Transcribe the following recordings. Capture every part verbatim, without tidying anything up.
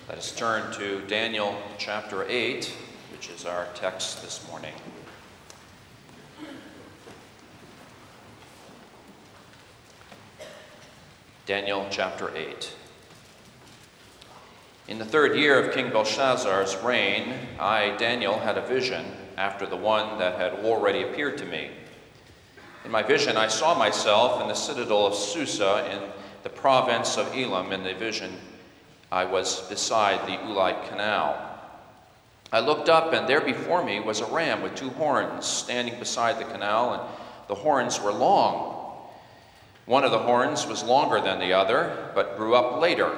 Let us turn to Daniel chapter eight, which is our text this morning. Daniel chapter eight. In the third year of King Belshazzar's reign, I, Daniel, had a vision after the one that had already appeared to me. In my vision, I saw myself in the citadel of Susa in the province of Elam. In the vision, I was beside the Ulai Canal. I looked up, and there before me was a ram with two horns standing beside the canal, and the horns were long. One of the horns was longer than the other, but grew up later.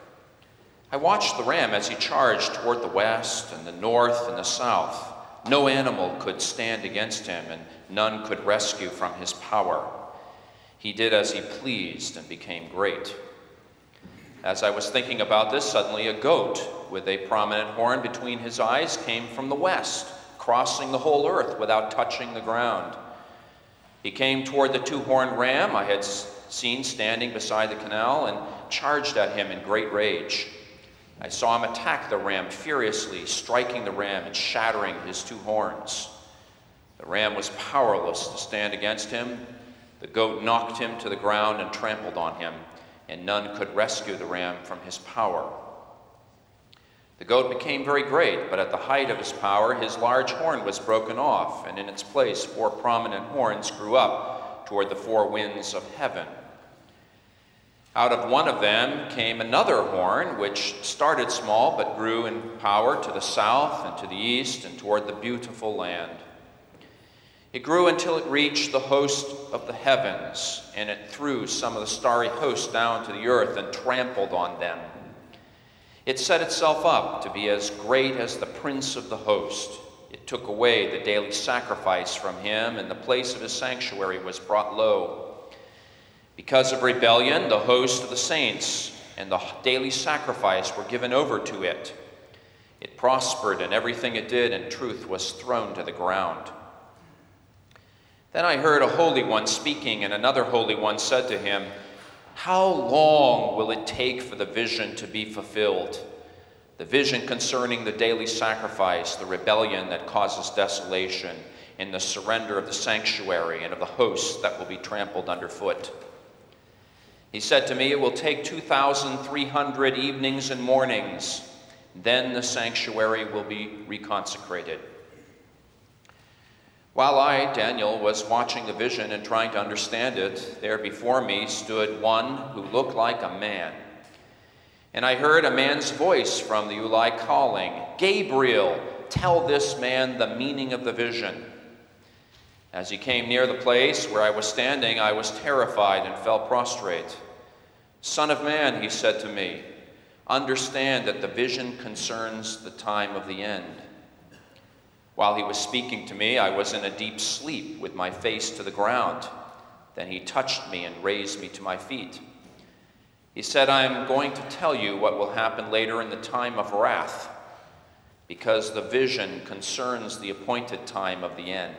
I watched the ram as he charged toward the west and the north and the south. No animal could stand against him, and none could rescue from his power. He did as he pleased and became great. As I was thinking about this, suddenly a goat with a prominent horn between his eyes came from the west, crossing the whole earth without touching the ground. He came toward the two-horned ram I had seen standing beside the canal and charged at him in great rage. I saw him attack the ram furiously, striking the ram and shattering his two horns. The ram was powerless to stand against him. The goat knocked him to the ground and trampled on him, and none could rescue the ram from his power. The goat became very great, but at the height of his power, his large horn was broken off, and in its place four prominent horns grew up toward the four winds of heaven. Out of one of them came another horn, which started small but grew in power to the south and to the east and toward the beautiful land. It grew until it reached the host of the heavens, and it threw some of the starry host down to the earth and trampled on them. It set itself up to be as great as the prince of the host. It took away the daily sacrifice from him, and the place of his sanctuary was brought low. Because of rebellion, the host of the saints and the daily sacrifice were given over to it. It prospered in everything it did, and truth was thrown to the ground. Then I heard a holy one speaking, and another holy one said to him, "How long will it take for the vision to be fulfilled? The vision concerning the daily sacrifice, the rebellion that causes desolation, and the surrender of the sanctuary and of the hosts that will be trampled underfoot." He said to me, "It will take two thousand three hundred evenings and mornings. Then the sanctuary will be reconsecrated." While I, Daniel, was watching the vision and trying to understand it, there before me stood one who looked like a man. And I heard a man's voice from the Ulai calling, "Gabriel, tell this man the meaning of the vision." As he came near the place where I was standing, I was terrified and fell prostrate. "Son of man," he said to me, "understand that the vision concerns the time of the end." While he was speaking to me, I was in a deep sleep with my face to the ground. Then he touched me and raised me to my feet. He said, "I am going to tell you what will happen later in the time of wrath, because the vision concerns the appointed time of the end."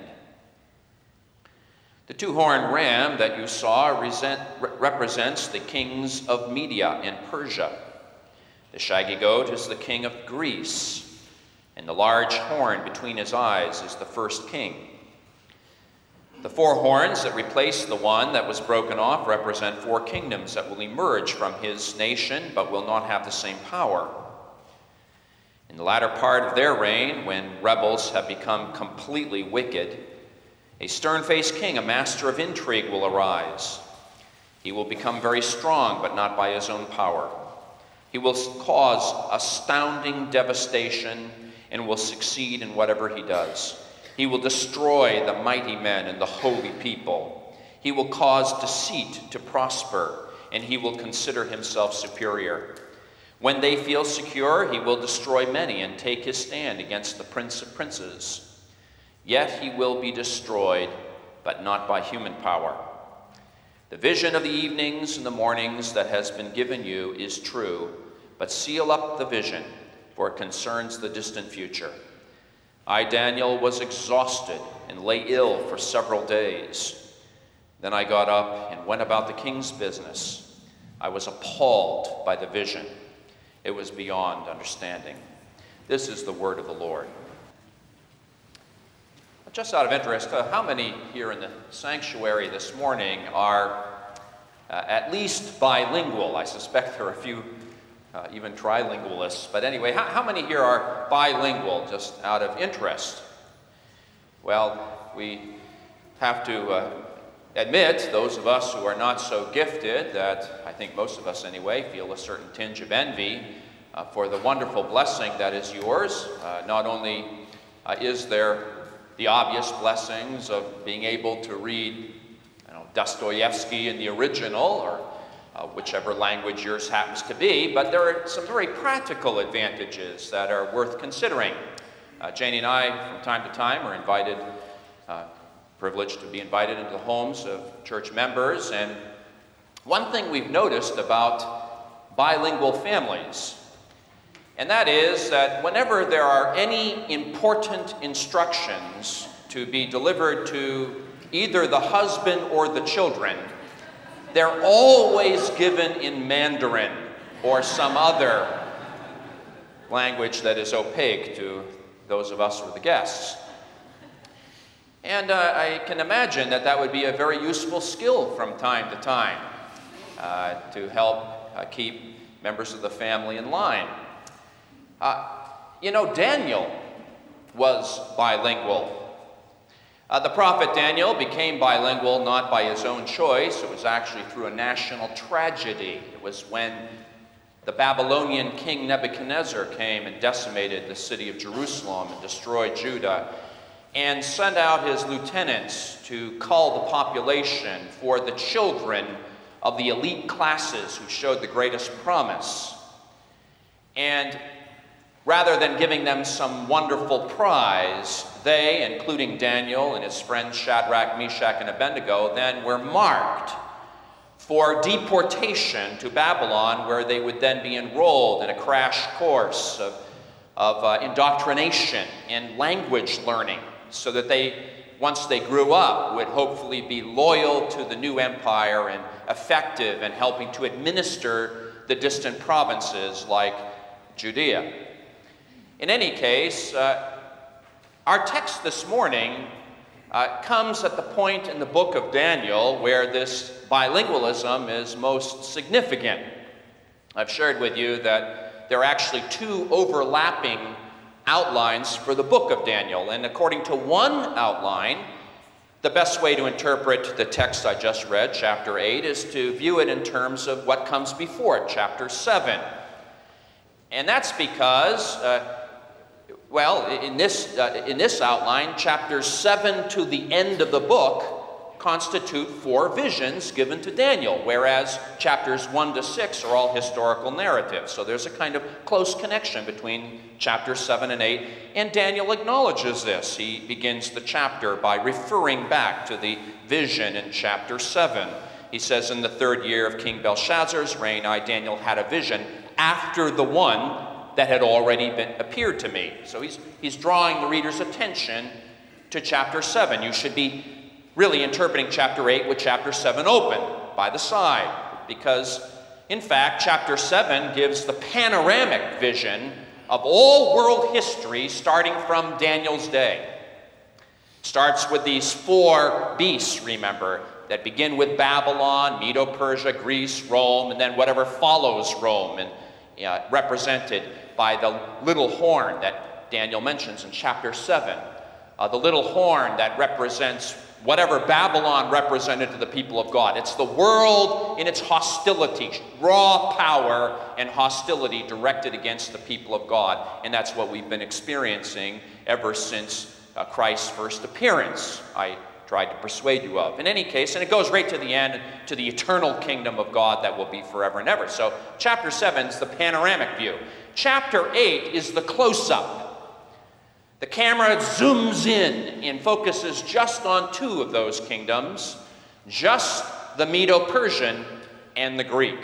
The two-horned ram that you saw resent, re- represents the kings of Media and Persia. The shaggy goat is the king of Greece, and the large horn between his eyes is the first king. The four horns that replace the one that was broken off represent four kingdoms that will emerge from his nation but will not have the same power. In the latter part of their reign, when rebels have become completely wicked, a stern-faced king, a master of intrigue, will arise. He will become very strong, but not by his own power. He will cause astounding devastation and will succeed in whatever he does. He will destroy the mighty men and the holy people. He will cause deceit to prosper, and he will consider himself superior. When they feel secure, he will destroy many and take his stand against the prince of princes. Yet he will be destroyed, but not by human power. The vision of the evenings and the mornings that has been given you is true, but seal up the vision, for it concerns the distant future. I, Daniel, was exhausted and lay ill for several days. Then I got up and went about the king's business. I was appalled by the vision. It was beyond understanding. This is the word of the Lord. Just out of interest, uh, how many here in the sanctuary this morning are uh, at least bilingual? I suspect there are a few uh, even trilingualists. But anyway, how, how many here are bilingual, just out of interest? Well, we have to uh, admit, those of us who are not so gifted, that I think most of us anyway feel a certain tinge of envy uh, for the wonderful blessing that is yours. Uh, not only uh, is there the obvious blessings of being able to read, you know, Dostoevsky in the original, or uh, whichever language yours happens to be, but there are some very practical advantages that are worth considering. Uh, Janie and I, from time to time, are invited, uh, privileged to be invited into the homes of church members, and one thing we've noticed about bilingual families, and that is that whenever there are any important instructions to be delivered to either the husband or the children, they're always given in Mandarin or some other language that is opaque to those of us who are the guests. And uh, I can imagine that that would be a very useful skill from time to time uh, to help uh, keep members of the family in line. Uh, you know, Daniel was bilingual. Uh, the prophet Daniel became bilingual not by his own choice. It was actually through a national tragedy. It was when the Babylonian king Nebuchadnezzar came and decimated the city of Jerusalem and destroyed Judah, and sent out his lieutenants to cull the population for the children of the elite classes who showed the greatest promise. And rather than giving them some wonderful prize, they, including Daniel and his friends Shadrach, Meshach, and Abednego, then were marked for deportation to Babylon, where they would then be enrolled in a crash course of, of uh, indoctrination and language learning, so that they, once they grew up, would hopefully be loyal to the new empire and effective in helping to administer the distant provinces like Judea. In any case, uh, our text this morning uh, comes at the point in the book of Daniel where this bilingualism is most significant. I've shared with you that there are actually two overlapping outlines for the book of Daniel, and according to one outline, the best way to interpret the text I just read, chapter eight, is to view it in terms of what comes before it, chapter seven. And that's because uh, Well, in this, uh, in this outline, chapters seven to the end of the book constitute four visions given to Daniel, whereas chapters one to six are all historical narratives. So there's a kind of close connection between chapters seven and eight, and Daniel acknowledges this. He begins the chapter by referring back to the vision in chapter seven. He says, "In the third year of King Belshazzar's reign, I, Daniel, had a vision after the one that had already been appeared to me." So he's, he's drawing the reader's attention to chapter seven. You should be really interpreting chapter eight with chapter seven open by the side, because in fact chapter seven gives the panoramic vision of all world history starting from Daniel's day. Starts with these four beasts, remember, that begin with Babylon, Medo-Persia, Greece, Rome, and then whatever follows Rome, and uh, represented by the little horn that Daniel mentions in chapter seven. Uh, the little horn that represents whatever Babylon represented to the people of God. It's the world in its hostility, raw power and hostility directed against the people of God. And that's what we've been experiencing ever since uh, Christ's first appearance, I tried to persuade you of. In any case, and it goes right to the end, to the eternal kingdom of God that will be forever and ever. So chapter seven is the panoramic view. Chapter eight is the close-up. The camera zooms in and focuses just on two of those kingdoms, just the Medo-Persian and the Greek.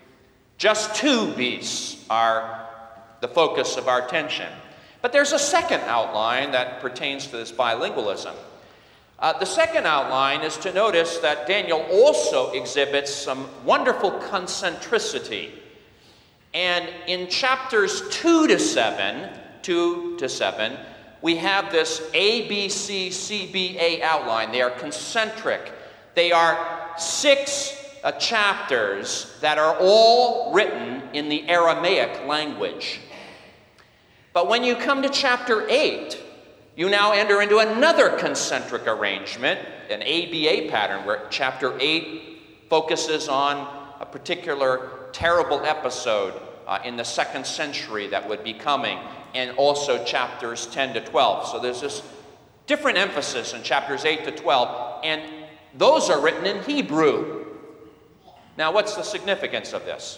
Just two beasts are the focus of our attention. But there's a second outline that pertains to this bilingualism. Uh, the second outline is to notice that Daniel also exhibits some wonderful concentricity. And in chapters two to seven, two to seven, we have this A, B, C, C, B, A outline. They are concentric. They are six uh, chapters that are all written in the Aramaic language. But when you come to chapter eight, you now enter into another concentric arrangement, an A B A pattern, where chapter eight focuses on a particular terrible episode uh, in the second century that would be coming, and also chapters ten to twelve. So there's this different emphasis in chapters eight to twelve, and those are written in Hebrew. Now, what's the significance of this?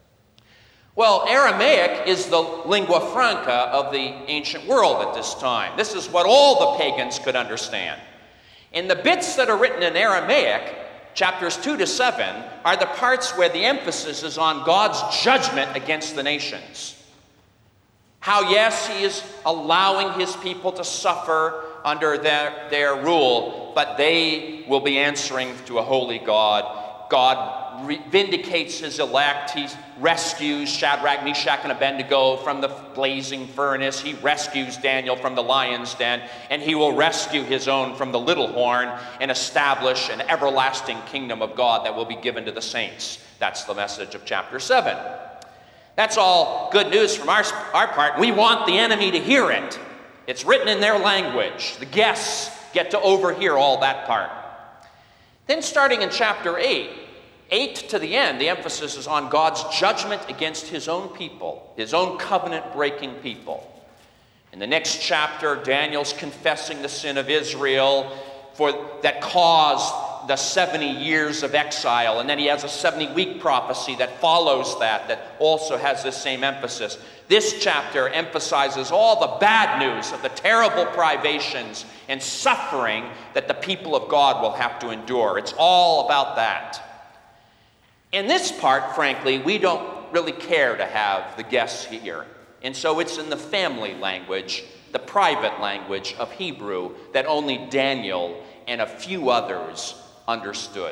Well, Aramaic is the lingua franca of the ancient world at this time. This is what all the pagans could understand. And the bits that are written in Aramaic, chapters two to seven, are the parts where the emphasis is on God's judgment against the nations. How, yes, he is allowing his people to suffer under their, their rule, but they will be answering to a holy God. God vindicates his elect. He rescues Shadrach, Meshach, and Abednego from the blazing furnace. He rescues Daniel from the lion's den, and he will rescue his own from the little horn and establish an everlasting kingdom of God that will be given to the saints. That's the message of chapter seven. That's all good news from our, our part. We want the enemy to hear it. It's written in their language. The guests get to overhear all that part. Then starting in chapter eight, eight to the end, the emphasis is on God's judgment against his own people, his own covenant-breaking people. In the next chapter, Daniel's confessing the sin of Israel for that caused the seventy years of exile, and then he has a seventy-week prophecy that follows that, that also has this same emphasis. This chapter emphasizes all the bad news of the terrible privations and suffering that the people of God will have to endure. It's all about that. In this part, frankly, we don't really care to have the guests here. And so it's in the family language, the private language of Hebrew, that only Daniel and a few others understood.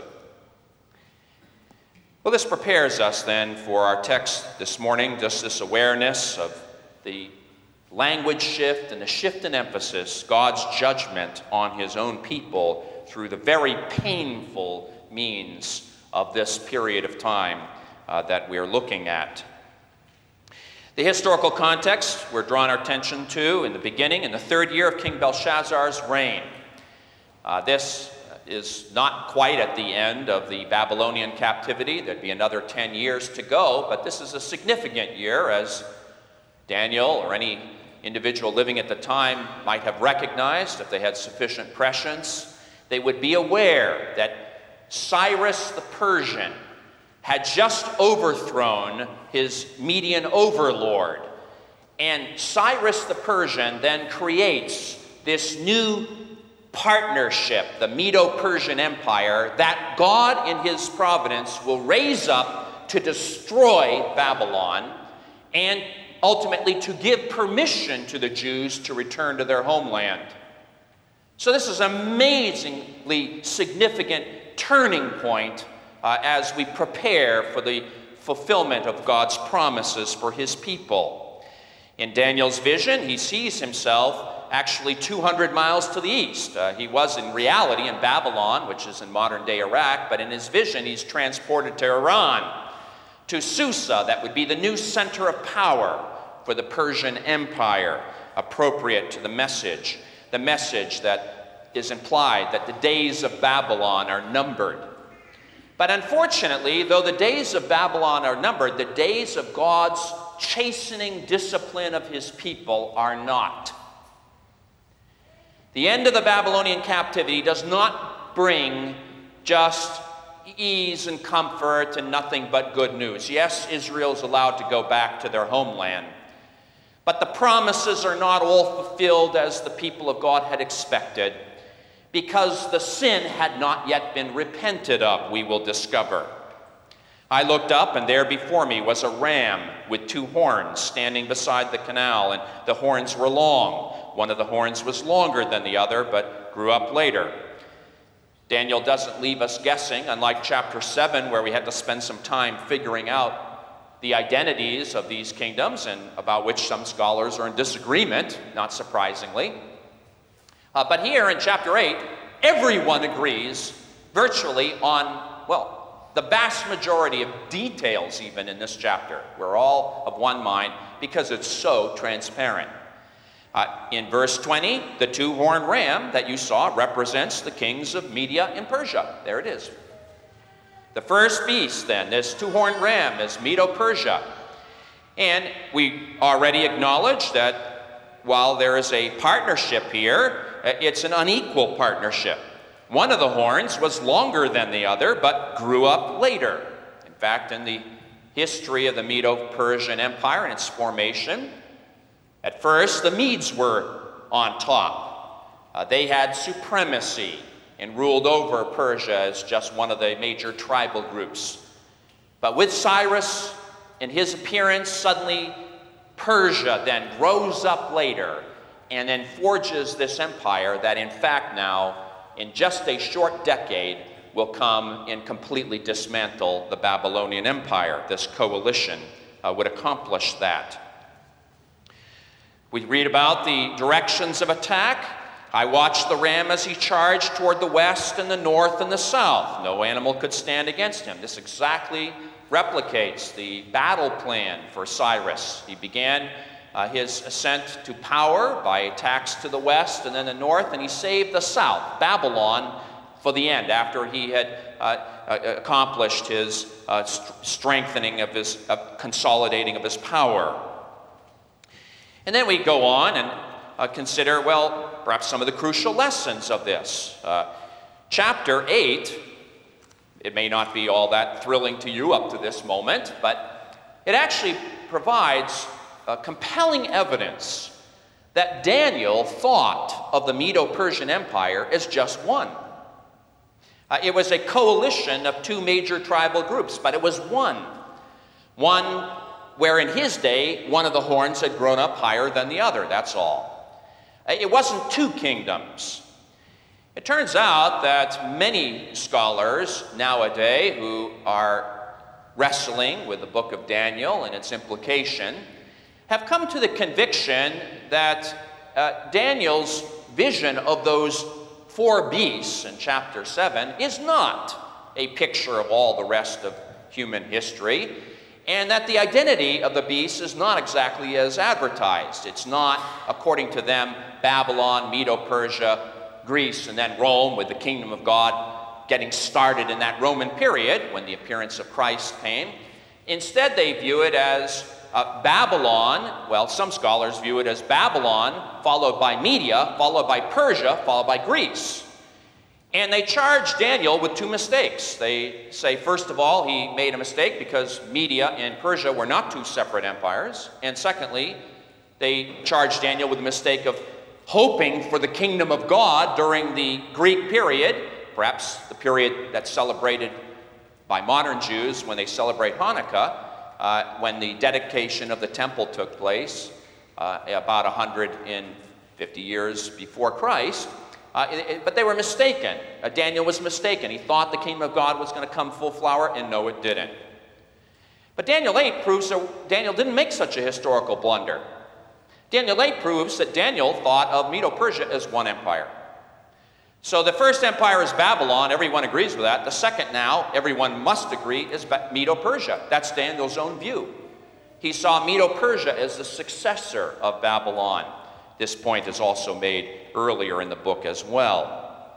Well, this prepares us then for our text this morning, just this awareness of the language shift and the shift in emphasis, God's judgment on his own people through the very painful means of this period of time uh, that we're looking at. The historical context we're drawing our attention to in the beginning, in the third year of King Belshazzar's reign. Uh, this is not quite at the end of the Babylonian captivity. There'd be another ten years to go, but this is a significant year, as Daniel or any individual living at the time might have recognized if they had sufficient prescience. They would be aware that Cyrus the Persian had just overthrown his Median overlord. And Cyrus the Persian then creates this new partnership, the Medo-Persian Empire, that God in his providence will raise up to destroy Babylon and ultimately to give permission to the Jews to return to their homeland. So this is an amazingly significant turning point uh, as we prepare for the fulfillment of God's promises for his people. In Daniel's vision, he sees himself actually two hundred miles to the east. Uh, he was in reality in Babylon, which is in modern-day Iraq, but in his vision he's transported to Iran, to Susa, that would be the new center of power for the Persian Empire, appropriate to the message, the message that is implied that the days of Babylon are numbered. But unfortunately, though the days of Babylon are numbered, the days of God's chastening discipline of his people are not. The end of the Babylonian captivity does not bring just ease and comfort and nothing but good news. Yes, Israel's allowed to go back to their homeland, but the promises are not all fulfilled as the people of God had expected, because the sin had not yet been repented of, we will discover. I looked up, and there before me was a ram with two horns standing beside the canal, and the horns were long. One of the horns was longer than the other, but grew up later. Daniel doesn't leave us guessing, unlike chapter seven, where we had to spend some time figuring out the identities of these kingdoms, and about which some scholars are in disagreement, not surprisingly. Uh, but here in chapter eight, everyone agrees virtually on, well, the vast majority of details even in this chapter. We're all of one mind because it's so transparent. Uh, in verse twenty, the two-horned ram that you saw represents the kings of Media and Persia. There it is. The first beast, then, this two-horned ram, is Medo-Persia. And we already acknowledged that while there is a partnership here, it's an unequal partnership. One of the horns was longer than the other, but grew up later. In fact, in the history of the Medo-Persian Empire and its formation, at first the Medes were on top. Uh, they had supremacy and ruled over Persia as just one of the major tribal groups. But with Cyrus and his appearance, suddenly Persia then grows up later and then forges this empire that in fact now, in just a short decade, will come and completely dismantle the Babylonian Empire. This coalition uh, would accomplish that. We read about the directions of attack. I watched the ram as he charged toward the west and the north and the south. No animal could stand against him. This exactly replicates the battle plan for Cyrus. He began uh, his ascent to power by attacks to the west and then the north, and he saved the south, Babylon, for the end, after he had uh, uh, accomplished his uh, st strengthening of his, uh, consolidating of his power. And then we go on and uh, consider, well, perhaps some of the crucial lessons of this. Uh, chapter eight, it may not be all that thrilling to you up to this moment, but it actually provides uh, compelling evidence that Daniel thought of the Medo-Persian Empire as just one. Uh, it was a coalition of two major tribal groups, but it was one. One where in his day, one of the horns had grown up higher than the other, that's all. It wasn't two kingdoms. It turns out that many scholars nowadays who are wrestling with the book of Daniel and its implication have come to the conviction that uh, Daniel's vision of those four beasts in chapter seven is not a picture of all the rest of human history, and that the identity of the beast is not exactly as advertised. It's not, according to them, Babylon, Medo-Persia, Greece, and then Rome, with the kingdom of God getting started in that Roman period when the appearance of Christ came. Instead, they view it as uh, Babylon. Well, some scholars view it as Babylon, followed by Media, followed by Persia, followed by Greece. And they charge Daniel with two mistakes. They say, first of all, he made a mistake because Media and Persia were not two separate empires. And secondly, they charge Daniel with the mistake of hoping for the kingdom of God during the Greek period, perhaps the period that's celebrated by modern Jews when they celebrate Hanukkah, uh, when the dedication of the temple took place uh, about one hundred fifty years before Christ. Uh, it, it, but they were mistaken. Uh, Daniel was mistaken. He thought the kingdom of God was going to come full flower, and no, it didn't. But Daniel eight proves that Daniel didn't make such a historical blunder. Daniel eight proves that Daniel thought of Medo-Persia as one empire. So the first empire is Babylon. Everyone agrees with that. The second now, everyone must agree, is Medo-Persia. That's Daniel's own view. He saw Medo-Persia as the successor of Babylon. This point is also made earlier in the book as well.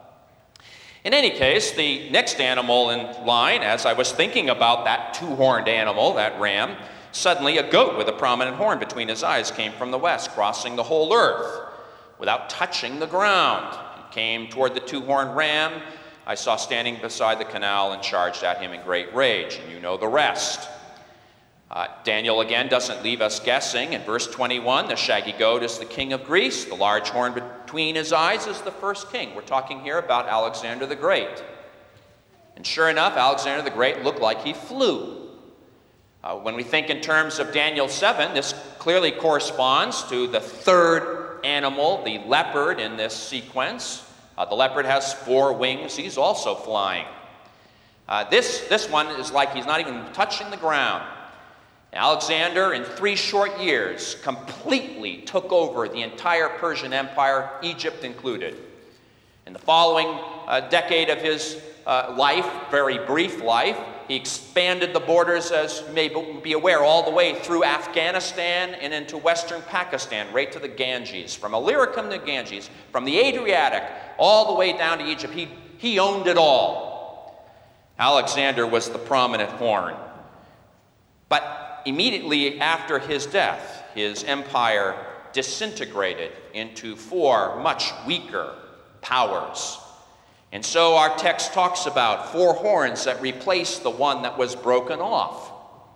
In any case, the next animal in line, as I was thinking about that two-horned animal, that ram, suddenly a goat with a prominent horn between his eyes came from the west, crossing the whole earth without touching the ground. He came toward the two-horned ram. I saw standing beside the canal and charged at him in great rage, and you know the rest. Uh, Daniel again doesn't leave us guessing. In verse twenty-one, the shaggy goat is the king of Greece. The large horn between his eyes is the first king. We're talking here about Alexander the Great. And sure enough, Alexander the Great looked like he flew. Uh, when we think in terms of Daniel seven, this clearly corresponds to the third animal, the leopard, in this sequence. Uh, the leopard has four wings. He's also flying. Uh, this, this one is like he's not even touching the ground. Alexander, in three short years, completely took over the entire Persian Empire, Egypt included. In the following uh, decade of his uh, life, very brief life, he expanded the borders, as you may be aware, all the way through Afghanistan and into western Pakistan, right to the Ganges, from Illyricum to Ganges, from the Adriatic all the way down to Egypt. He, he owned it all. Alexander was the prominent horn. But immediately after his death, his empire disintegrated into four much weaker powers. And so our text talks about four horns that replaced the one that was broken off.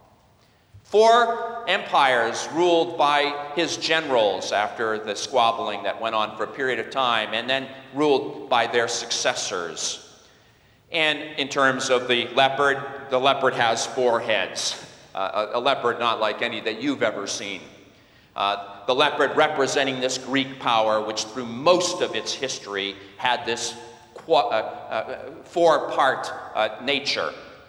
Four empires ruled by his generals after the squabbling that went on for a period of time, and then ruled by their successors. And in terms of the leopard, the leopard has four heads. Uh, a, a leopard not like any that you've ever seen. Uh, the leopard representing this Greek power, which through most of its history had this qu uh, uh, four-part uh, nature.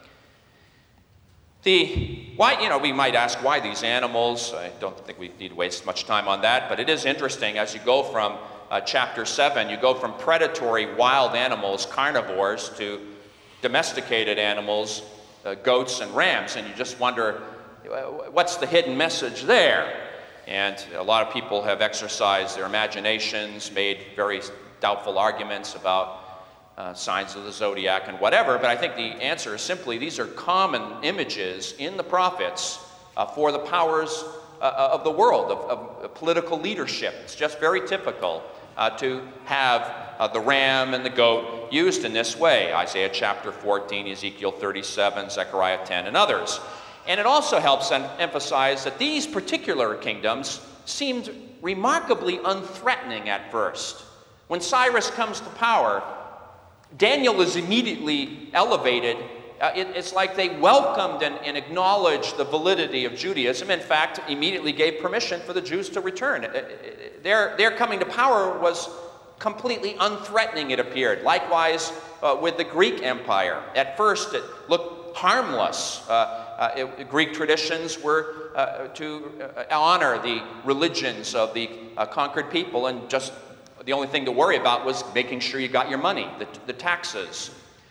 The, why, you know, we might ask why these animals. I don't think we need to waste much time on that, but it is interesting as you go from uh, chapter seven, you go from predatory wild animals, carnivores, to domesticated animals, uh, goats and rams, and you just wonder, what's the hidden message there? And a lot of people have exercised their imaginations, made very doubtful arguments about uh, signs of the zodiac and whatever, but I think the answer is simply these are common images in the prophets uh, for the powers uh, of the world, of, of political leadership. It's just very typical uh, to have uh, the ram and the goat used in this way. Isaiah chapter fourteen, Ezekiel thirty-seven, Zechariah ten, and others. And it also helps em emphasize that these particular kingdoms seemed remarkably unthreatening at first. When Cyrus comes to power, Daniel is immediately elevated. Uh, it, it's like they welcomed and, and acknowledged the validity of Judaism. In fact, immediately gave permission for the Jews to return. Uh, their, their coming to power was completely unthreatening, it appeared. Likewise, uh, with the Greek Empire. At first, it looked harmless. Uh, Uh, it, Greek traditions were uh, to uh, honor the religions of the uh, conquered people, and just the only thing to worry about was making sure you got your money, the, the taxes.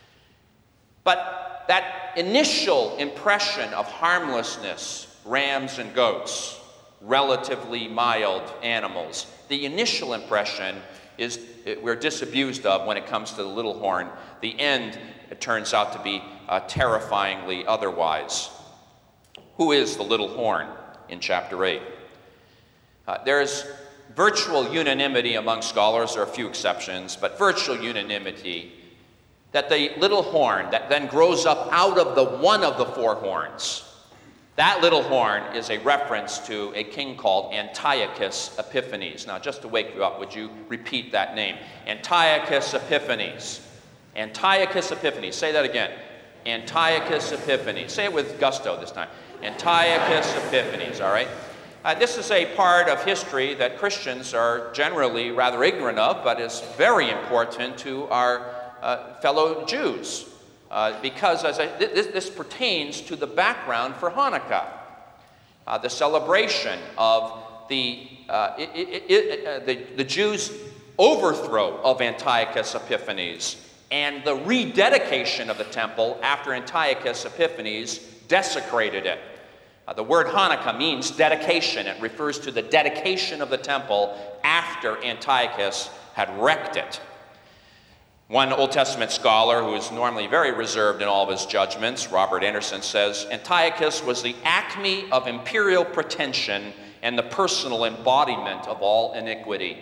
But that initial impression of harmlessness, rams and goats, relatively mild animals, the initial impression is we're disabused of when it comes to the little horn. The end, it turns out to be uh, terrifyingly otherwise. Who is the little horn in chapter eight? Uh, there's virtual unanimity among scholars. There are a few exceptions, but virtual unanimity that the little horn that then grows up out of the one of the four horns, that little horn is a reference to a king called Antiochus Epiphanes. Now, just to wake you up, would you repeat that name? Antiochus Epiphanes. Antiochus Epiphanes. Say that again. Antiochus Epiphanes. Say it with gusto this time. Antiochus Epiphanes, all right? Uh, this is a part of history that Christians are generally rather ignorant of, but is very important to our uh, fellow Jews, uh, because as I, this, this pertains to the background for Hanukkah, uh, the celebration of the, uh, it, it, it, uh, the, the Jews' overthrow of Antiochus Epiphanes and the rededication of the temple after Antiochus Epiphanes desecrated it. Uh, the word Hanukkah means dedication. It refers to the dedication of the temple after Antiochus had wrecked it. One Old Testament scholar who is normally very reserved in all of his judgments, Robert Anderson, says, Antiochus was the acme of imperial pretension and the personal embodiment of all iniquity.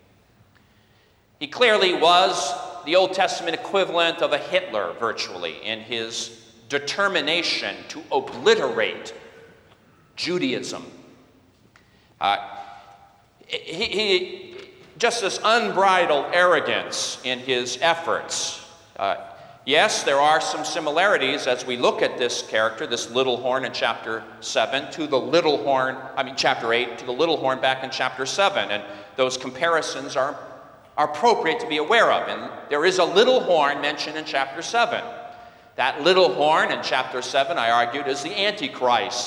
He clearly was the Old Testament equivalent of a Hitler, virtually, in his determination to obliterate Judaism. Uh, he, he, just this unbridled arrogance in his efforts. Uh, yes, there are some similarities as we look at this character, this little horn in chapter seven, to the little horn, I mean chapter eight, to the little horn back in chapter seven, and those comparisons are, are appropriate to be aware of. And there is a little horn mentioned in chapter seven. That little horn in chapter seven, I argued, is the Antichrist.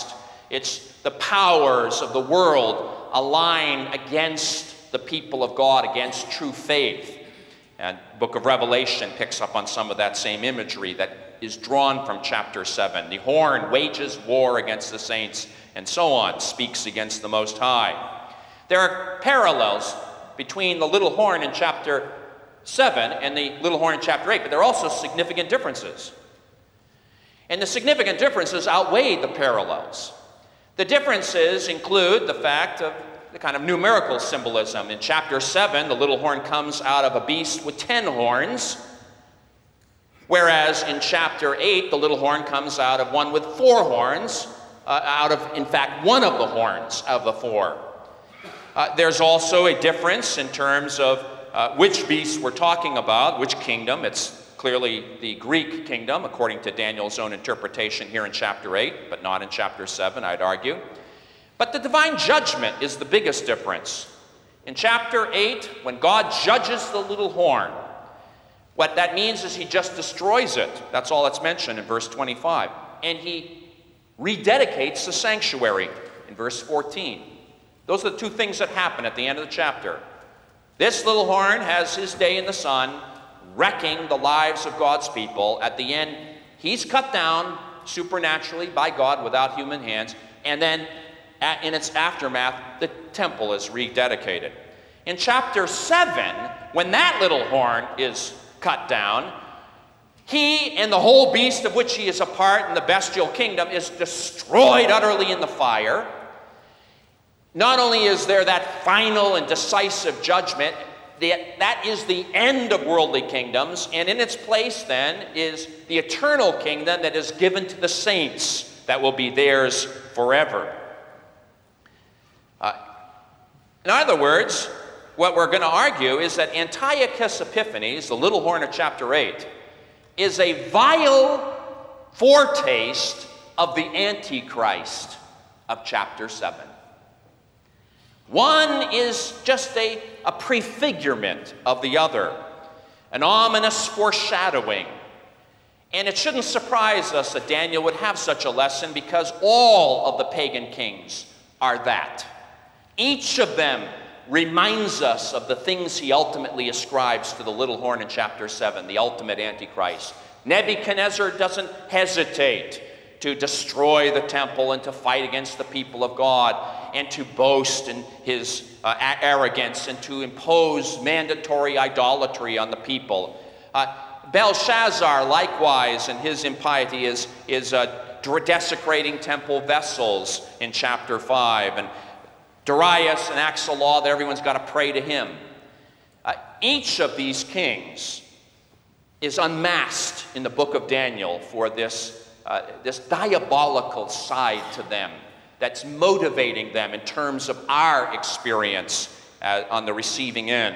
It's the powers of the world align against the people of God, against true faith. And the book of Revelation picks up on some of that same imagery that is drawn from chapter seven. The horn wages war against the saints, and so on, speaks against the Most High. There are parallels between the little horn in chapter seven and the little horn in chapter eight, but there are also significant differences. And the significant differences outweigh the parallels. The differences include the fact of the kind of numerical symbolism. In chapter seven, the little horn comes out of a beast with ten horns, whereas in chapter eight, the little horn comes out of one with four horns, uh, out of, in fact, one of the horns of the four. Uh, there's also a difference in terms of uh, which beast we're talking about, which kingdom. It's clearly the Greek kingdom, according to Daniel's own interpretation here in chapter eight, but not in chapter seven, I'd argue. But the divine judgment is the biggest difference. In chapter eight, when God judges the little horn, what that means is he just destroys it. That's all that's mentioned in verse twenty-five. And he rededicates the sanctuary in verse fourteen. Those are the two things that happen at the end of the chapter. This little horn has his day in the sun, wrecking the lives of God's people. At the end, he's cut down supernaturally by God without human hands, and then in its aftermath, the temple is rededicated. In chapter seven, when that little horn is cut down, he and the whole beast of which he is a part in the bestial kingdom is destroyed utterly in the fire. Not only is there that final and decisive judgment, that is the end of worldly kingdoms, and in its place then is the eternal kingdom that is given to the saints that will be theirs forever. Uh, in other words, what we're going to argue is that Antiochus Epiphanes, the little horn of chapter eight, is a vile foretaste of the Antichrist of chapter seven. One is just a, a prefigurement of the other, an ominous foreshadowing. And it shouldn't surprise us that Daniel would have such a lesson, because all of the pagan kings are that. Each of them reminds us of the things he ultimately ascribes to the little horn in chapter seven, the ultimate Antichrist. Nebuchadnezzar doesn't hesitate to destroy the temple and to fight against the people of God and to boast in his uh, arrogance and to impose mandatory idolatry on the people. Uh, Belshazzar, likewise, in his impiety, is, is uh, desecrating temple vessels in chapter five. And Darius enacts a law that everyone's got to pray to him. Uh, each of these kings is unmasked in the book of Daniel for this, uh, this diabolical side to them that's motivating them in terms of our experience uh, on the receiving end.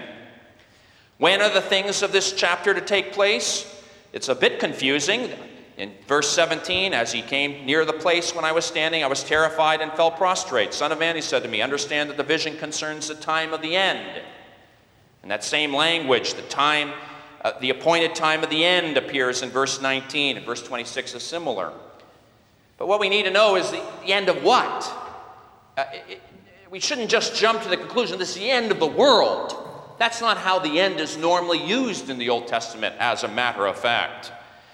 When are the things of this chapter to take place? It's a bit confusing. In verse seventeen, as he came near the place when I was standing, I was terrified and fell prostrate. Son of man, he said to me, understand that the vision concerns the time of the end. And that same language, the time, uh, the appointed time of the end, appears in verse nineteen, and verse twenty-six is similar. But what we need to know is the, the end of what? Uh, it, we shouldn't just jump to the conclusion this is the end of the world. That's not how the end is normally used in the Old Testament, as a matter of fact.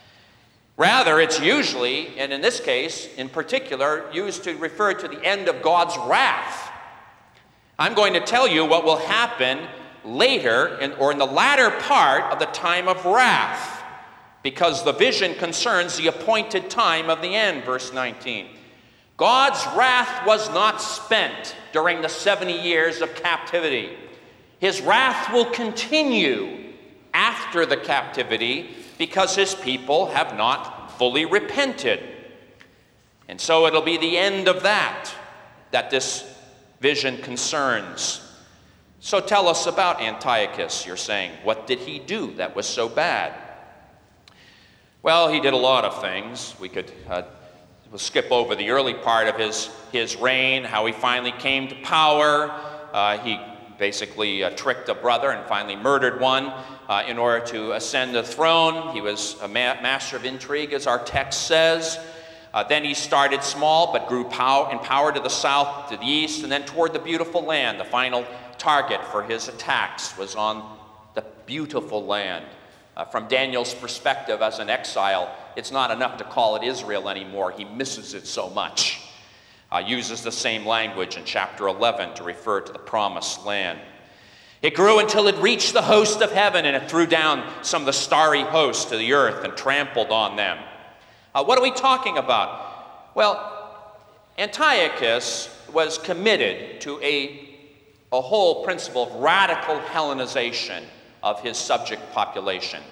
Rather, it's usually, and in this case in particular, used to refer to the end of God's wrath. I'm going to tell you what will happen later, in, or in the latter part of the time of wrath, because the vision concerns the appointed time of the end, verse nineteen. God's wrath was not spent during the seventy years of captivity. His wrath will continue after the captivity, because his people have not fully repented. And so it'll be the end of that that this vision concerns. So tell us about Antiochus, you're saying. What did he do that was so bad? Well, he did a lot of things. We could uh, we'll skip over the early part of his, his reign, how he finally came to power. Uh, he basically uh, tricked a brother and finally murdered one uh, in order to ascend the throne. He was a ma master of intrigue, as our text says. Uh, then he started small, but grew power, in power to the south, to the east, and then toward the beautiful land. The final target for his attacks was on the beautiful land. Uh, from Daniel's perspective as an exile, it's not enough to call it Israel anymore. He misses it so much. Uh, uses the same language in chapter eleven to refer to the promised land. It grew until it reached the host of heaven, and it threw down some of the starry hosts to the earth and trampled on them. Uh, what are we talking about? Well, Antiochus was committed to a, a whole principle of radical Hellenization of his subject population.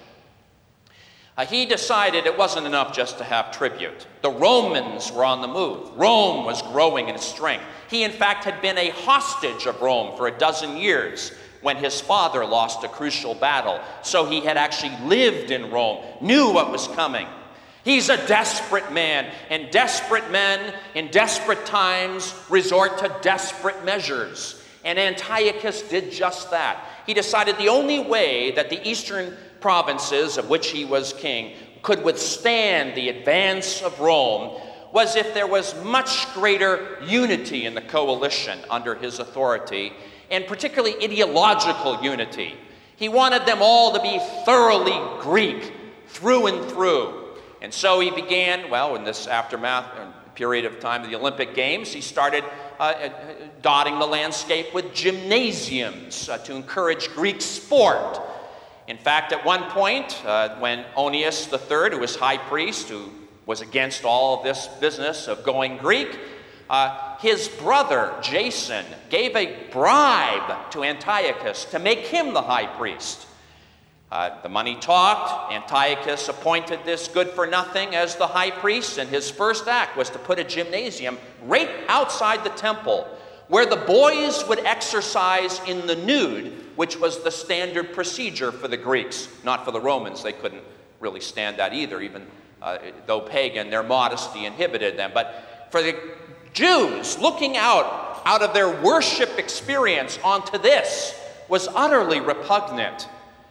Uh, he decided it wasn't enough just to have tribute. The Romans were on the move. Rome was growing in strength. He, in fact, had been a hostage of Rome for a dozen years when his father lost a crucial battle. So he had actually lived in Rome, knew what was coming. He's a desperate man, and desperate men in desperate times resort to desperate measures. And Antiochus did just that. He decided the only way that the eastern provinces of which he was king could withstand the advance of Rome was if there was much greater unity in the coalition under his authority, and particularly ideological unity. He wanted them all to be thoroughly Greek through and through. And so he began, well, in this aftermath period of time of the Olympic Games, he started uh, dotting the landscape with gymnasiums uh, to encourage Greek sport. In fact, at one point, uh, when Onias the third, who was high priest, who was against all of this business of going Greek, uh, his brother, Jason, gave a bribe to Antiochus to make him the high priest. Uh, the money talked. Antiochus appointed this good-for-nothing as the high priest, and his first act was to put a gymnasium right outside the temple where the boys would exercise in the nude, which was the standard procedure for the Greeks, not for the Romans. They couldn't really stand that either, even uh, though pagan, their modesty inhibited them. But for the Jews, looking out, out of their worship experience onto this was utterly repugnant.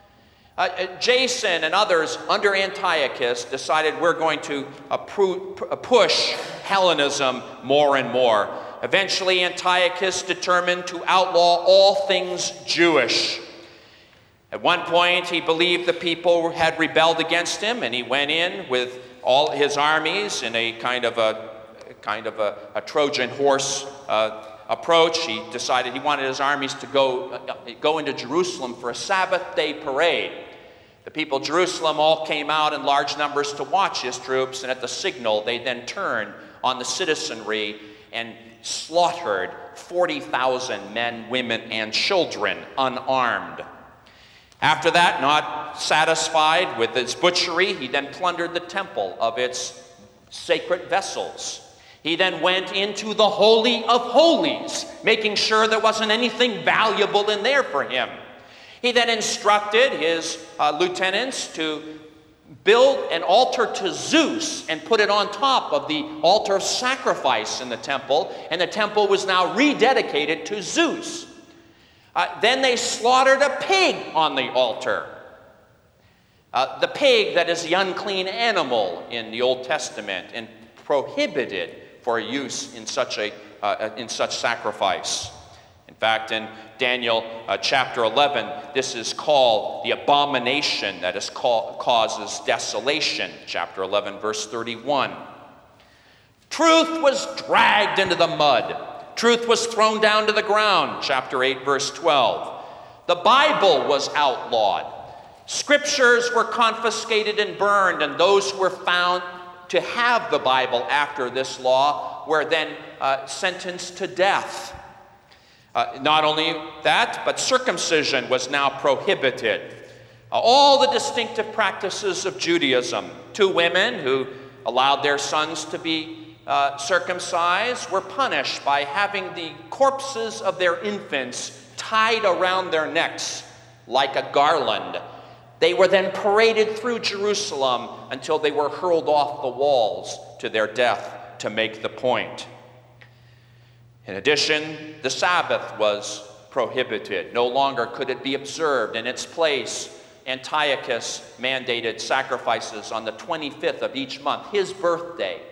Uh, Jason and others under Antiochus decided we're going to uh, pu push Hellenism more and more. Eventually, Antiochus determined to outlaw all things Jewish. At one point, he believed the people had rebelled against him, and he went in with all his armies in a kind of a kind of a, a Trojan horse uh, approach. He decided he wanted his armies to go uh, go into Jerusalem for a Sabbath day parade. The people of Jerusalem all came out in large numbers to watch his troops, and at the signal, they then turned on the citizenry and slaughtered forty thousand men, women, and children unarmed. After that, not satisfied with its butchery, he then plundered the temple of its sacred vessels. He then went into the Holy of Holies, making sure there wasn't anything valuable in there for him. He then instructed his uh, lieutenants to build an altar to Zeus and put it on top of the altar of sacrifice in the temple, and the temple was now rededicated to Zeus. Uh, then they slaughtered a pig on the altar. Uh, the pig that is the unclean animal in the Old Testament and prohibited for use in such a uh, in such sacrifice. In fact, in Daniel uh, chapter eleven, this is called the abomination that is called, causes desolation. Chapter eleven, verse thirty-one. Truth was dragged into the mud. Truth was thrown down to the ground. Chapter eight, verse twelve. The Bible was outlawed. Scriptures were confiscated and burned, and those who were found to have the Bible after this law were then uh, sentenced to death. Uh, not only that, but circumcision was now prohibited. Uh, all the distinctive practices of Judaism. Two women who allowed their sons to be uh, circumcised were punished by having the corpses of their infants tied around their necks like a garland. They were then paraded through Jerusalem until they were hurled off the walls to their death to make the point. In addition, the Sabbath was prohibited. No longer could it be observed. In its place, Antiochus mandated sacrifices on the twenty-fifth of each month, his birthday.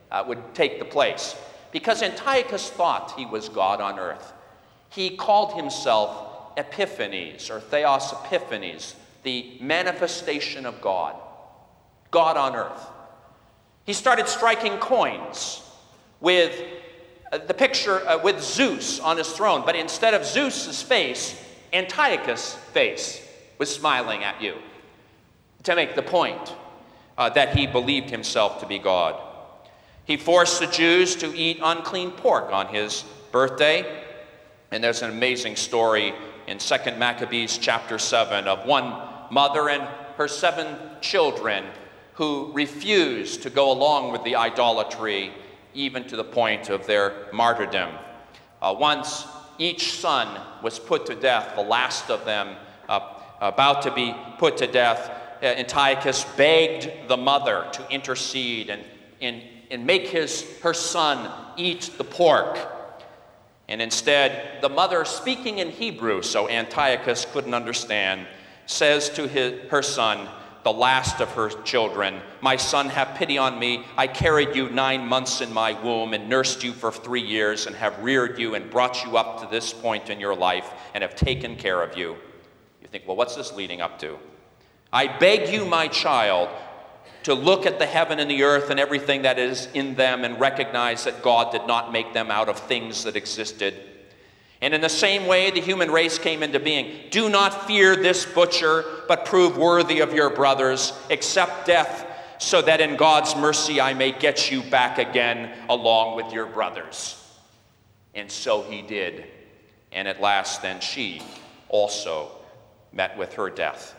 uh, would take the place. Because Antiochus thought he was God on earth. He called himself Epiphanes, or Theos Epiphanes, the manifestation of God, God on earth. He started striking coins with uh, the picture uh, with Zeus on his throne, but instead of Zeus's face, Antiochus' face was smiling at you to make the point uh, that he believed himself to be God. He forced the Jews to eat unclean pork on his birthday, and there's an amazing story in Second Maccabees chapter seven of one mother and her seven children who refused to go along with the idolatry, even to the point of their martyrdom. Uh, once each son was put to death, the last of them uh, about to be put to death, uh, Antiochus begged the mother to intercede and, and, and make his, her son eat the pork. And instead, the mother, speaking in Hebrew, so Antiochus couldn't understand, says to his, her son, the last of her children, "My son, have pity on me. I carried you nine months in my womb and nursed you for three years and have reared you and brought you up to this point in your life and have taken care of you." You think, well, what's this leading up to? "I beg you, my child, to look at the heaven and the earth and everything that is in them and recognize that God did not make them out of things that existed. And in the same way, the human race came into being. Do not fear this butcher, but prove worthy of your brothers. Accept death, so that in God's mercy I may get you back again along with your brothers." And so he did. And at last, then she also met with her death.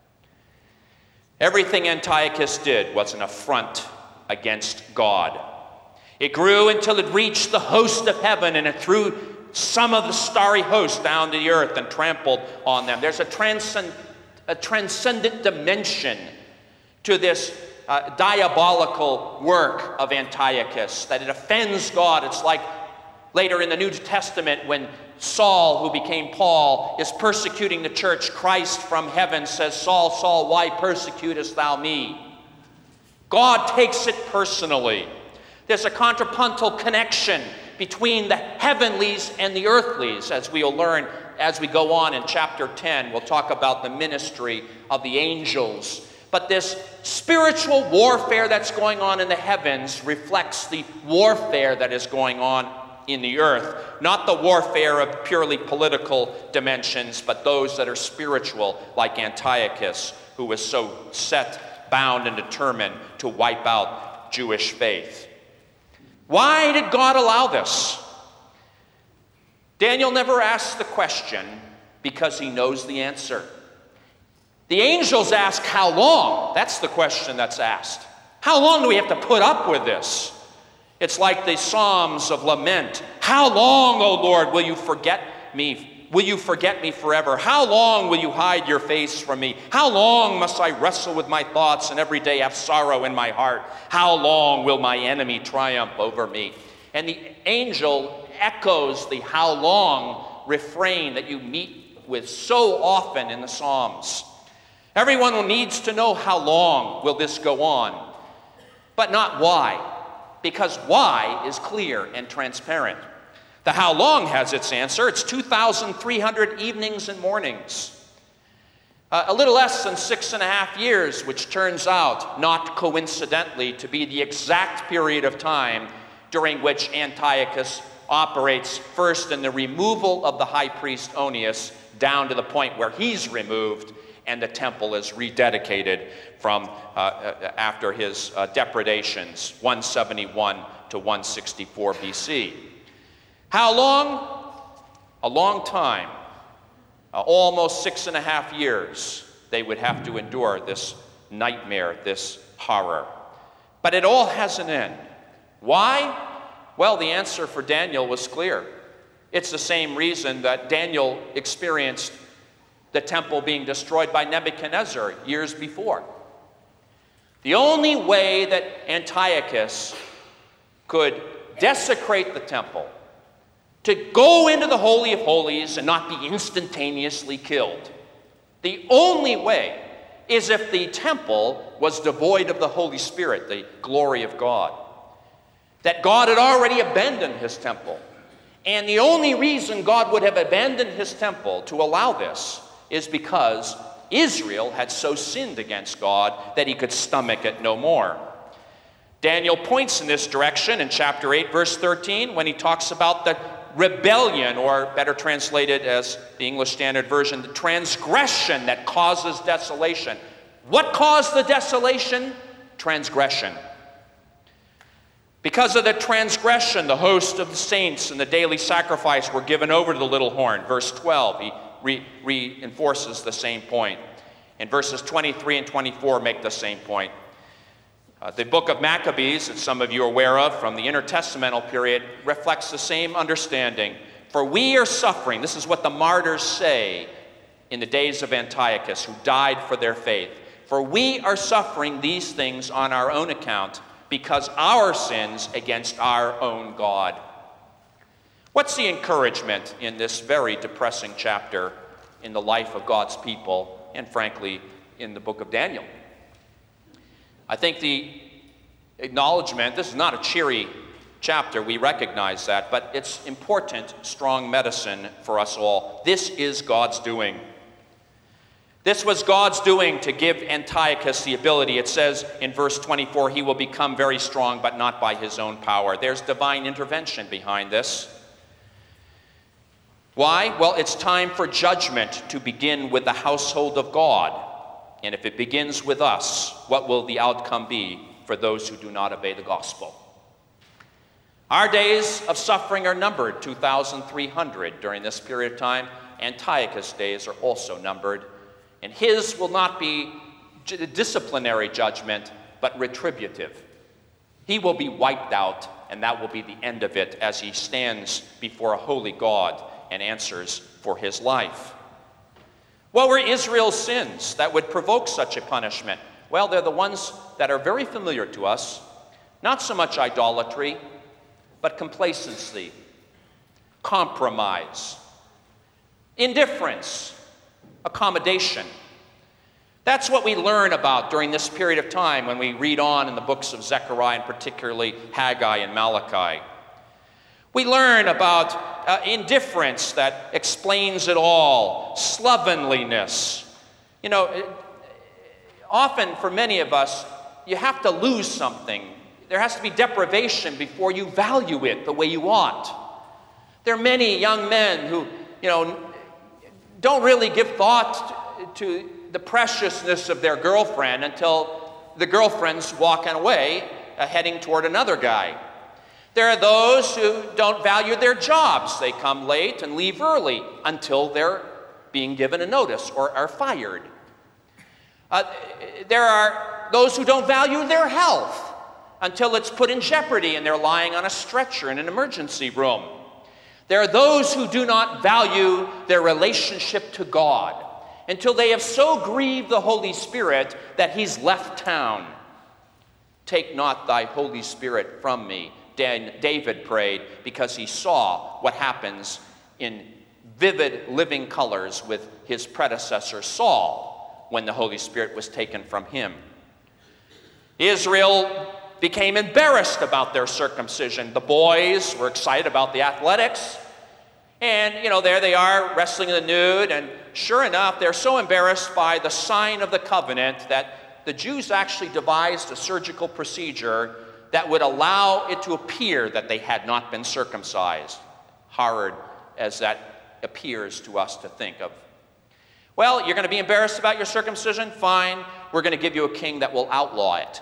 Everything Antiochus did was an affront against God. It grew until it reached the host of heaven, and it threw some of the starry host down to the earth and trampled on them. There's a, transcend, a transcendent dimension to this uh, diabolical work of Antiochus, that it offends God. It's like later in the New Testament when Saul, who became Paul, is persecuting the church. Christ from heaven says, "Saul, Saul, why persecutest thou me?" God takes it personally. There's a contrapuntal connection between the heavenlies and the earthlies, as we'll learn as we go on in chapter ten. We'll talk about the ministry of the angels. But this spiritual warfare that's going on in the heavens reflects the warfare that is going on in the earth. Not the warfare of purely political dimensions, but those that are spiritual, like Antiochus, who was so set, bound, and determined to wipe out Jewish faith. Why did God allow this? Daniel never asks the question because he knows the answer. The angels ask, how long? That's the question that's asked. How long do we have to put up with this? It's like the Psalms of lament. How long, O Lord, will you forget me? Will you forget me forever? How long will you hide your face from me? How long must I wrestle with my thoughts and every day have sorrow in my heart? How long will my enemy triumph over me? And the angel echoes the how long refrain that you meet with so often in the Psalms. Everyone needs to know how long will this go on, but not why. Because why is clear and transparent. The how long has its answer. It's two thousand three hundred evenings and mornings. Uh, a little less than six and a half years, which turns out, not coincidentally, to be the exact period of time during which Antiochus operates first in the removal of the high priest Onias down to the point where he's removed and the temple is rededicated from uh, after his uh, depredations, one seventy-one to one sixty-four B C. How long? A long time. Uh, almost six and a half years they would have to endure this nightmare, this horror. But it all has an end. Why? Well, the answer for Daniel was clear. It's the same reason that Daniel experienced the temple being destroyed by Nebuchadnezzar years before. The only way that Antiochus could desecrate the temple, to go into the Holy of Holies and not be instantaneously killed, the only way is if the temple was devoid of the Holy Spirit, the glory of God. that God had already abandoned his temple. And the only reason God would have abandoned his temple to allow this is because Israel had so sinned against God that he could stomach it no more. Daniel points in this direction in chapter eight, verse thirteen, when he talks about the rebellion, or better translated as the English Standard Version, the transgression that causes desolation. What caused the desolation? Transgression. Because of the transgression, the host of the saints and the daily sacrifice were given over to the little horn. Verse twelve, he re reinforces the same point. And verses twenty-three and twenty-four make the same point. Uh, the book of Maccabees, that some of you are aware of from the intertestamental period, reflects the same understanding. For we are suffering, this is what the martyrs say in the days of Antiochus, who died for their faith. For we are suffering these things on our own account, because our sins against our own God. What's the encouragement in this very depressing chapter in the life of God's people, and frankly, in the book of Daniel? I think the acknowledgement, this is not a cheery chapter, we recognize that, but it's important, strong medicine for us all. This is God's doing. This was God's doing to give Antiochus the ability. It says in verse twenty-four, he will become very strong, but not by his own power. There's divine intervention behind this. Why? Well, it's time for judgment to begin with the household of God. And if it begins with us, what will the outcome be for those who do not obey the gospel? Our days of suffering are numbered, two thousand three hundred during this period of time. Antiochus' days are also numbered. And his will not be disciplinary judgment, but retributive. He will be wiped out, and that will be the end of it as he stands before a holy God and answers for his life. What were Israel's sins that would provoke such a punishment? Well, they're the ones that are very familiar to us. Not so much idolatry, but complacency, compromise, indifference, accommodation. That's what we learn about during this period of time when we read on in the books of Zechariah, and particularly Haggai and Malachi. We learn about uh, indifference that explains it all, slovenliness. You know, it, often for many of us, you have to lose something. There has to be deprivation before you value it the way you ought. There are many young men who, you know, don't really give thought to, to the preciousness of their girlfriend until the girlfriend's walking away, uh, heading toward another guy. There are those who don't value their jobs. They come late and leave early until they're being given a notice or are fired. Uh, there are those who don't value their health until it's put in jeopardy and they're lying on a stretcher in an emergency room. There are those who do not value their relationship to God until they have so grieved the Holy Spirit that he's left town. Take not thy Holy Spirit from me, David prayed, because he saw what happens in vivid living colors with his predecessor Saul when the Holy Spirit was taken from him. Israel became embarrassed about their circumcision. The boys were excited about the athletics. And, you know, there they are wrestling in the nude. And sure enough, they're so embarrassed by the sign of the covenant that the Jews actually devised a surgical procedure that would allow it to appear that they had not been circumcised. Hard as that appears to us to think of. Well, you're going to be embarrassed about your circumcision? Fine. We're going to give you a king that will outlaw it.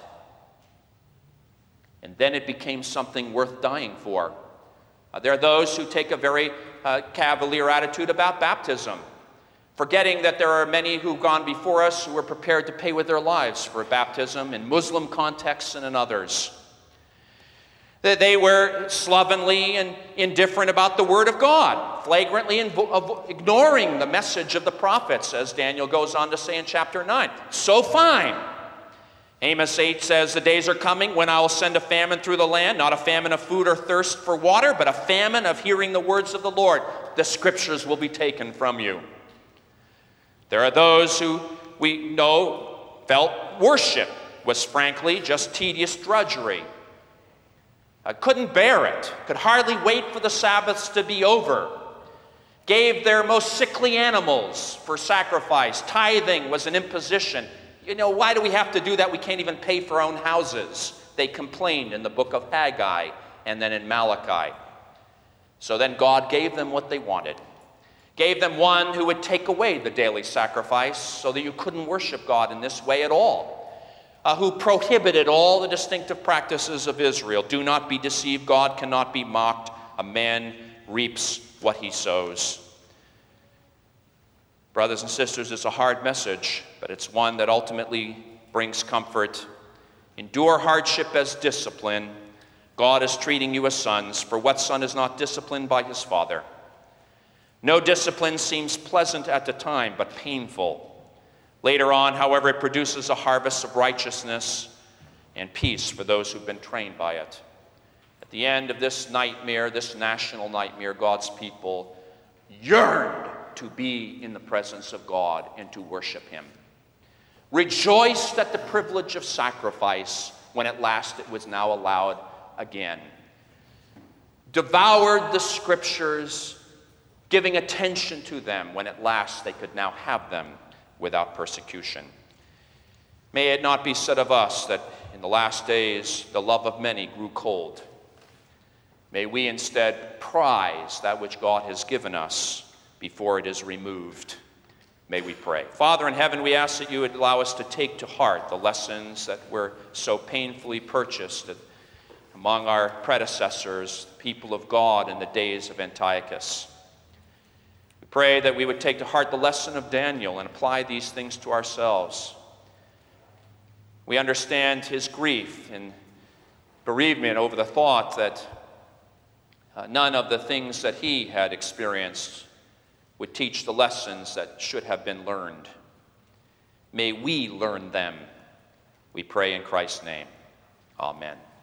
And then it became something worth dying for. Uh, there are those who take a very uh, cavalier attitude about baptism, forgetting that there are many who've gone before us who were prepared to pay with their lives for baptism in Muslim contexts and in others. That they were slovenly and indifferent about the Word of God, flagrantly ignoring the message of the prophets, as Daniel goes on to say in chapter nine. So fine. Amos eight says, the days are coming when I will send a famine through the land, not a famine of food or thirst for water, but a famine of hearing the words of the Lord. The scriptures will be taken from you. There are those who we know felt worship was frankly just tedious drudgery. uh, couldn't bear it, could hardly wait for the Sabbaths to be over, gave their most sickly animals for sacrifice. Tithing was an imposition. You know, why do we have to do that? We can't even pay for our own houses. They complained in the book of Haggai and then in Malachi. So then God gave them what they wanted. Gave them one who would take away the daily sacrifice so that you couldn't worship God in this way at all. Uh, who prohibited all the distinctive practices of Israel. Do not be deceived. God cannot be mocked. A man reaps what he sows. Brothers and sisters, it's a hard message, but it's one that ultimately brings comfort. Endure hardship as discipline. God is treating you as sons, for what son is not disciplined by his father? No discipline seems pleasant at the time, but painful. Later on, however, it produces a harvest of righteousness and peace for those who've been trained by it. At the end of this nightmare, this national nightmare, God's people yearned to be in the presence of God and to worship him. Rejoiced at the privilege of sacrifice when at last it was now allowed again. Devoured the scriptures, giving attention to them when at last they could now have them without persecution. May it not be said of us that in the last days the love of many grew cold. May we instead prize that which God has given us before it is removed. May we pray. Father in heaven, we ask that you would allow us to take to heart the lessons that were so painfully purchased among our predecessors, the people of God in the days of Antiochus. We pray that we would take to heart the lesson of Daniel and apply these things to ourselves. We understand his grief and bereavement over the thought that uh, none of the things that he had experienced would teach the lessons that should have been learned. May we learn them, we pray in Christ's name. Amen.